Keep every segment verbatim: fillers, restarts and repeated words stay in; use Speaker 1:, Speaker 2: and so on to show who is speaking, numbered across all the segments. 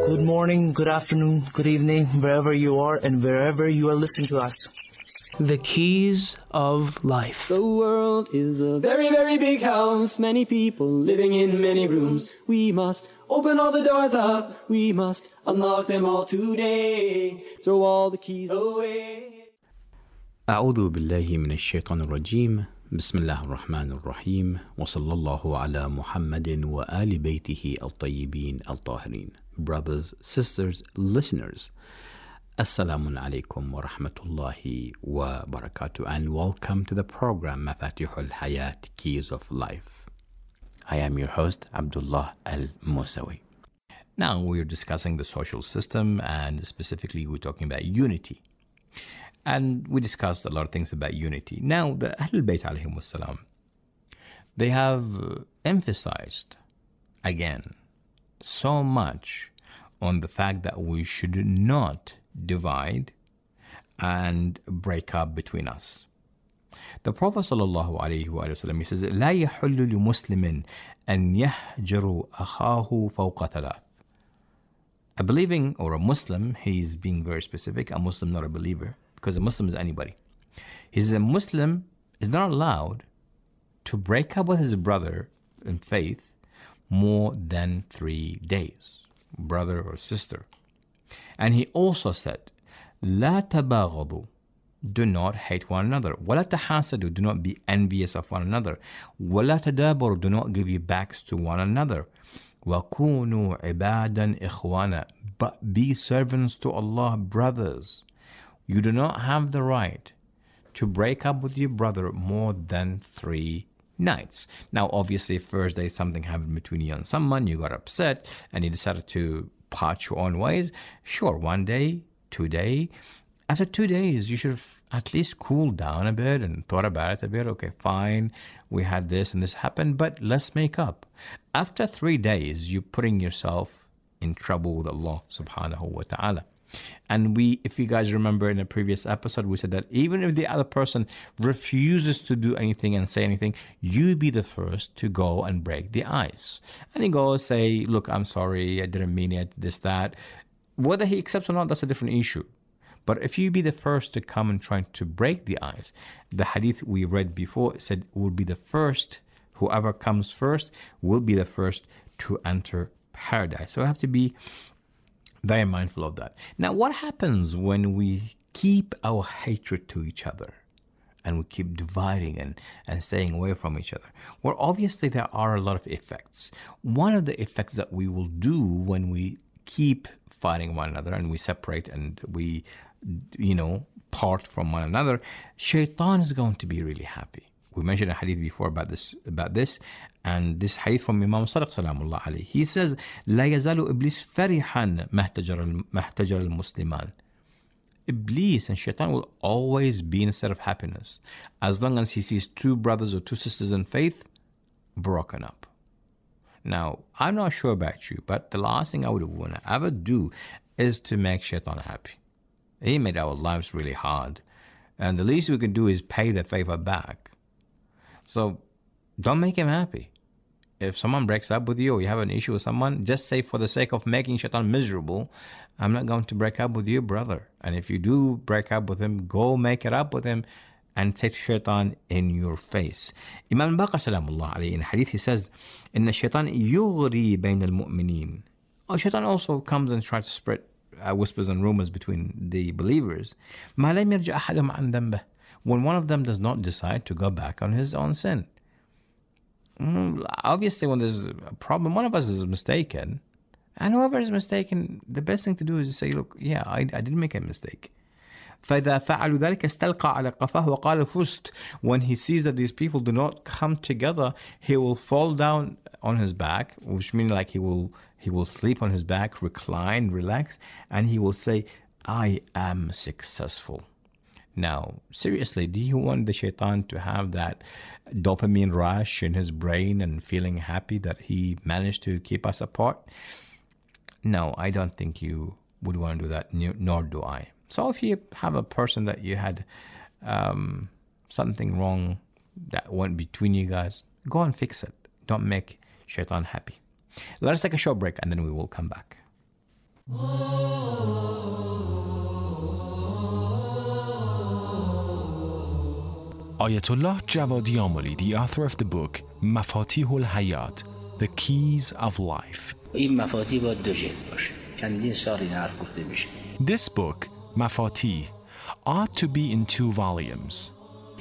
Speaker 1: Good morning, good afternoon, good evening, wherever you are and wherever you are listening to us.
Speaker 2: The keys of life.
Speaker 3: The world is a very, very big house. Many people living in many rooms. We must open all the doors up. We must unlock them all today. Throw all the keys away.
Speaker 4: أعوذ بالله من الشيطان الرجيم. بسم الله الرحمن الرحيم. وصلى الله على محمد وآل بيته الطيبين الطاهرين. Brothers, sisters, listeners, Assalamu alaikum wa rahmatullahi wa barakatuh, and welcome to the program Mafatihul Hayat, Keys of Life. I am your host, Abdullah Al-Musawi. Now we're discussing the social system, and specifically we're talking about unity. And we discussed a lot of things about unity. Now, the Ahlul Bayt alayhim wassalam, they have emphasized, again, so much on the fact that we should not divide and break up between us. The Prophet sallallahu alayhi wa sallam, he says, لا يحل لمسلم أن يهجر أخاه فوق ثلاث. A believing or a Muslim, he's being very specific, a Muslim, not a believer, because a Muslim is anybody. He says a Muslim is not allowed to break up with his brother in faith more than three days, brother or sister. And he also said, لا تباغضوا, do not hate one another. ولا تحاسدوا, do not be envious of one another. ولا تدابروا, do not give your backs to one another. وكونوا عبادا إخوانا, but be servants to Allah, brothers. You do not have the right to break up with your brother more than three nights. Now, obviously, first day something happened between you and someone, you got upset, and you decided to part your own ways. Sure, one day, two day. After two days, you should have at least cooled down a bit and thought about it a bit. Okay, fine, we had this and this happened, but let's make up. After three days, you're putting yourself in trouble with Allah subhanahu wa ta'ala. And we, if you guys remember in a previous episode, we said that even if the other person refuses to do anything and say anything, you be the first to go and break the ice. And he goes, say, look, I'm sorry, I didn't mean it, this, that. Whether he accepts or not, that's a different issue. But if you be the first to come and try to break the ice, the hadith we read before said will be the first, whoever comes first will be the first to enter paradise. So we have to be very mindful of that. Now, what happens when we keep our hatred to each other and we keep dividing and, and staying away from each other? Well, obviously, there are a lot of effects. One of the effects that we will do when we keep fighting one another and we separate and we, you know, part from one another, Shaitan is going to be really happy. We mentioned a hadith before about this, about this, and this hadith from Imam Sadiq salamullah alayhi. He says, لا يزال إبليس فرحا محتجر محتجر المسلمان. Iblis and Shaitan will always be in a state of happiness as long as he sees two brothers or two sisters in faith broken up. Now, I'm not sure about you, but the last thing I would want to ever do is to make Shaitan happy. He made our lives really hard, and the least we can do is pay the favor back. So don't make him happy. If someone breaks up with you or you have an issue with someone, just say, for the sake of making Shaitan miserable, I'm not going to break up with you, brother. And if you do break up with him, go make it up with him and take Shaitan in your face. Imam Baqir salamullah alayhi, in hadith, he says, إن الشيطان يغري بين المؤمنين. Oh, Shaitan also comes and tries to spread uh, whispers and rumors between the believers. ما لم يرجع أحدهم عن ذنبه. When one of them does not decide to go back on his own sin. Obviously, when there's a problem, one of us is mistaken. And whoever is mistaken, the best thing to do is to say, look, yeah, I, I didn't make a mistake. فَإِذَا فَعَلُوا ذَلِكَ اسْتَلْقَى عَلَى قَفَاهُ وَقَالَ فُزْتُ. When he sees that these people do not come together, he will fall down on his back, which means like he will he will sleep on his back, recline, relax, and he will say, I am successful. Now, seriously, do you want the Shaitan to have that dopamine rush in his brain and feeling happy that he managed to keep us apart? No, I don't think you would want to do that, nor do I. So if you have a person that you had um, something wrong that went between you guys, go and fix it. Don't make Shaitan happy. Let us take a short break and then we will come back.
Speaker 5: Ayatollah Javadi Amoli, the author of the book Mafatihul Hayat, The Keys of Life. This book, Mafatih, ought to be in two volumes.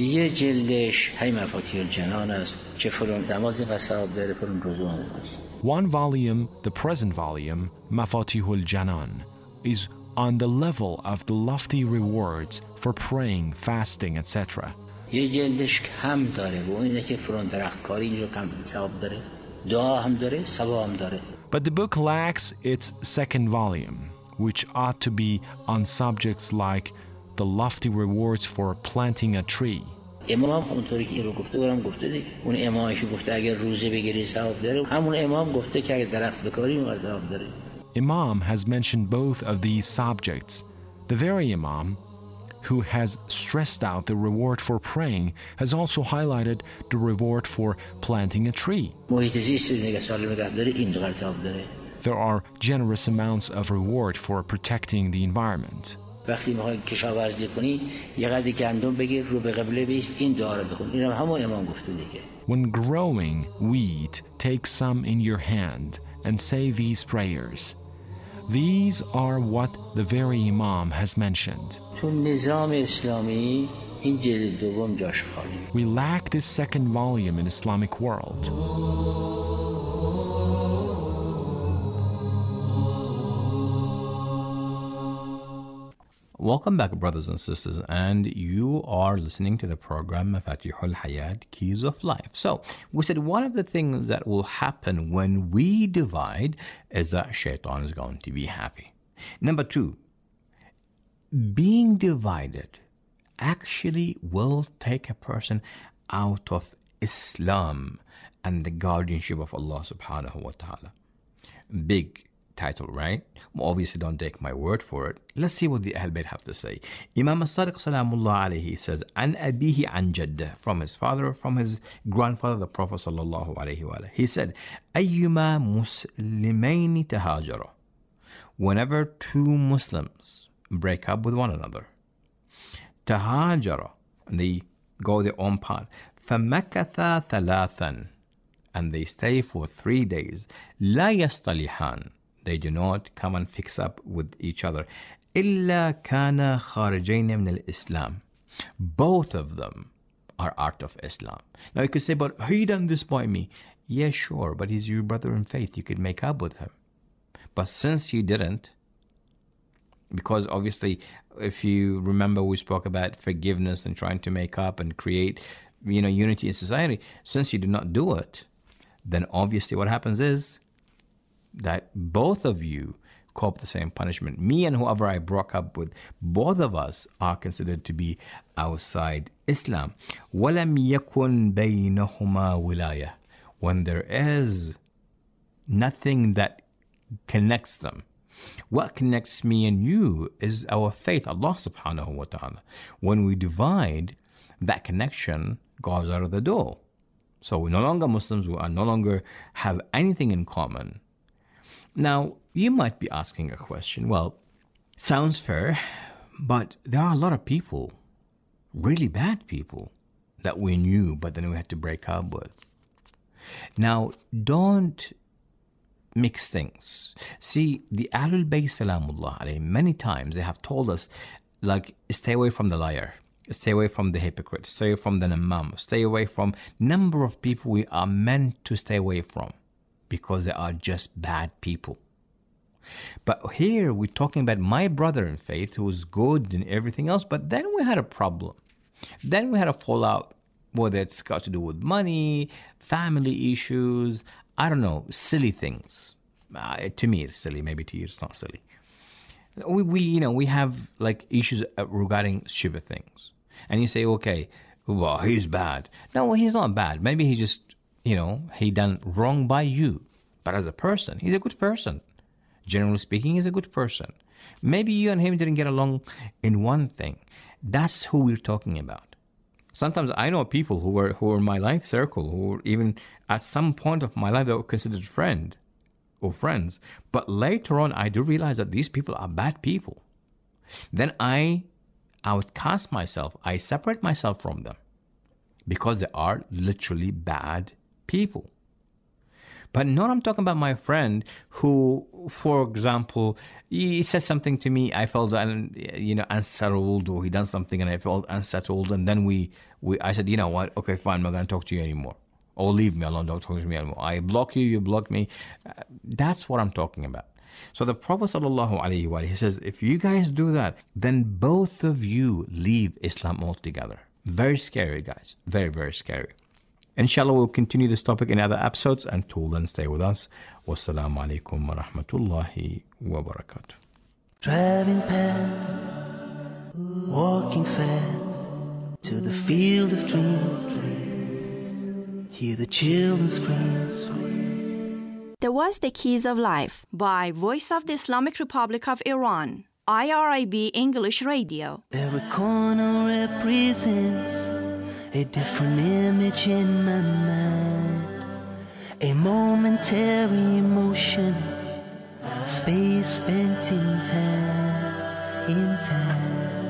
Speaker 5: One volume, the present volume, Mafatihul Janan, is on the level of the lofty rewards for praying, fasting, et cetera.
Speaker 6: یه جلدش کم داره و اینه که فرون درختکاری اینجا کم ثواب داره دعا هم داره ثواب هم داره.
Speaker 5: But the book lacks its second volume, which ought to be on subjects like the lofty rewards for planting a tree.
Speaker 6: امام اونطوری که این رو گفته برام گفته دیگه اون امامی که گفته اگر روزه بگیری ثواب داره همون امام گفته که اگر درخت بکاری اون ثواب داره.
Speaker 5: Imam has mentioned both of these subjects. The very Imam who has stressed out the reward for praying has also highlighted the reward for planting a tree. There are generous amounts of reward for protecting the environment. When growing wheat, take some in your hand and say these prayers. These are what the very Imam has mentioned. We lack this second volume in Islamic world.
Speaker 4: Welcome back, brothers and sisters, and you are listening to the program Mafatihul Hayat, Keys of Life. So, we said one of the things that will happen when we divide is that shaitan is going to be happy. Number two, being divided actually will take a person out of Islam and the guardianship of Allah subhanahu wa ta'ala. Big title, right? Well, obviously don't take my word for it. Let's see what the Ahl Bayt have to say. Imam as-Sadiq salamullah alayhi says, An abihi an jaddah, from his father, from his grandfather, the Prophet sallallahu alayhi wa alayhi. He said, Ayyuma muslimaini tahajara. Whenever two Muslims break up with one another, tahajara, and they go their own path, famakatha thalathan, and they stay for three days, la yastalihan, they do not come and fix up with each other. إِلَّا كَانَ خَارِجَيْنَ مِنَ الْإِسْلَامِ. Both of them are out of Islam. Now you could say, but he done this by me. Yeah, sure, but he's your brother in faith. You could make up with him. But since you didn't, because obviously, if you remember, we spoke about forgiveness and trying to make up and create, you know, unity in society. Since you did not do it, then obviously what happens is that both of you cop the same punishment. Me and whoever I broke up with, both of us are considered to be outside Islam. وَلَمْ يَكُنْ بَيْنَهُمَا وِلَايَةٌ. When there is nothing that connects them. What connects me and you is our faith, Allah subhanahu wa ta'ala. When we divide, that connection goes out of the door. So we're no longer Muslims, we are no longer have anything in common. Now, you might be asking a question. Well, sounds fair, but there are a lot of people, really bad people, that we knew, but then we had to break up with. Now, don't mix things. See, the Ahlul Bayt Salamullah alayhi, many times they have told us, like, stay away from the liar, stay away from the hypocrite, stay away from the namam, stay away from number of people we are meant to stay away from, because they are just bad people. But here we're talking about my brother in faith who was good and everything else, but then we had a problem. Then we had a fallout, whether it's got to do with money, family issues, I don't know, silly things. Uh, to me, it's silly. Maybe to you, it's not silly. We, we, you know, we have like issues regarding shiva things. And you say, okay, well, he's bad. No, he's not bad. Maybe he just, you know, he done wrong by you. But as a person, he's a good person. Generally speaking, he's a good person. Maybe you and him didn't get along in one thing. That's who we're talking about. Sometimes I know people who were who were in my life circle, who were even at some point of my life they were considered friend. or friends. But later on, I do realize that these people are bad people. Then I outcast myself. I separate myself from them because they are literally bad people. But not I'm talking about my friend who, for example, he said something to me, I felt you know unsettled, or he done something and I felt unsettled, and then we, we I said, you know what, okay, fine, I'm not going to talk to you anymore. Or leave me alone, don't talk to me anymore. I block you, you block me. Uh, that's what I'm talking about. So the Prophet sallallahu alaihi wasallam, he says, if you guys do that, then both of you leave Islam altogether. Very scary, guys. Very, very scary. Inshallah, we'll continue this topic in other episodes. Until then, stay with us. Wassalamu alaikum wa rahmatullahi wa barakatuh.
Speaker 1: Driving past, walking fast, to the field of dreams. Hear the children scream.
Speaker 7: There was The Keys of Life by Voice of the Islamic Republic of Iran, I R I B English Radio.
Speaker 1: Every corner represents a different image in my mind, a momentary emotion, space spent in time, in time.